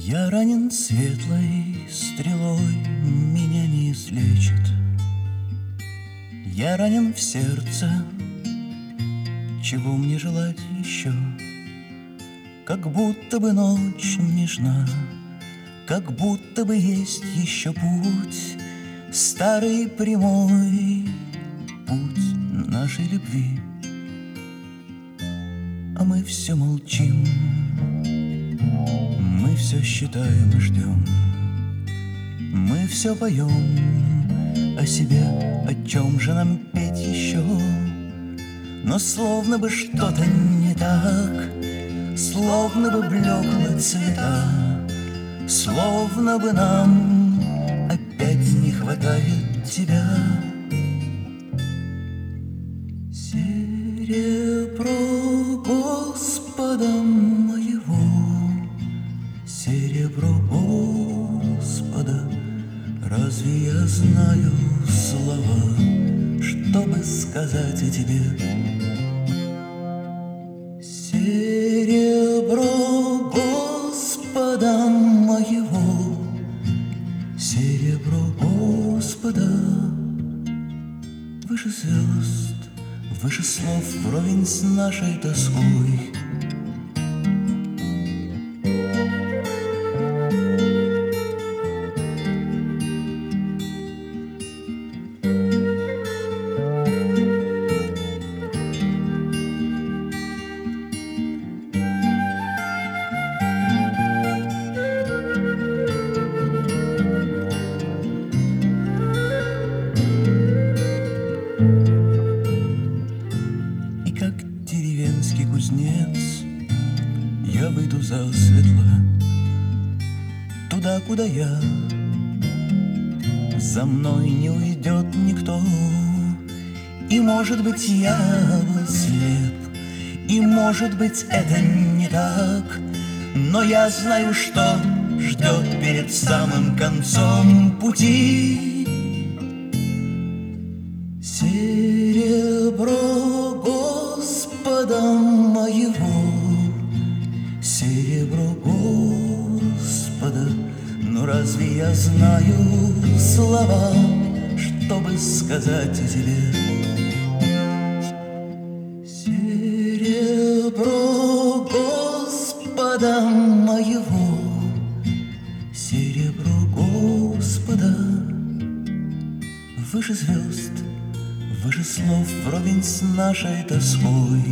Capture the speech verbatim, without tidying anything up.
Я ранен светлой стрелой, меня не излечит. Я ранен в сердце, чего мне желать еще? Как будто бы ночь нежна, как будто бы есть еще путь, старый прямой путь нашей любви. А мы все молчим, мы все считаем и ждем, мы все поем о себе, о чем же нам петь еще. Но словно бы что-то не так, словно бы блеклы цвета, словно бы нам опять не хватает тебя. Серебро Господа моего, серебро Господа, разве я знаю слова, чтобы сказать о тебе? Серебро Господа моего, серебро Господа, выше звезд, выше слов, вровень с нашей тоской. Кузнец, я выйду за светло, туда, куда я, за мной не уйдет никто. И, может быть, я был слеп, и, может быть, это не так, но я знаю, что ждет перед самым концом пути. Серебро Господа моего, серебро Господа, но разве я знаю слова, чтобы сказать о тебе? Серебро Господа моего, серебро Господа, выше звезд, выше слов, вровень с нашей тоской.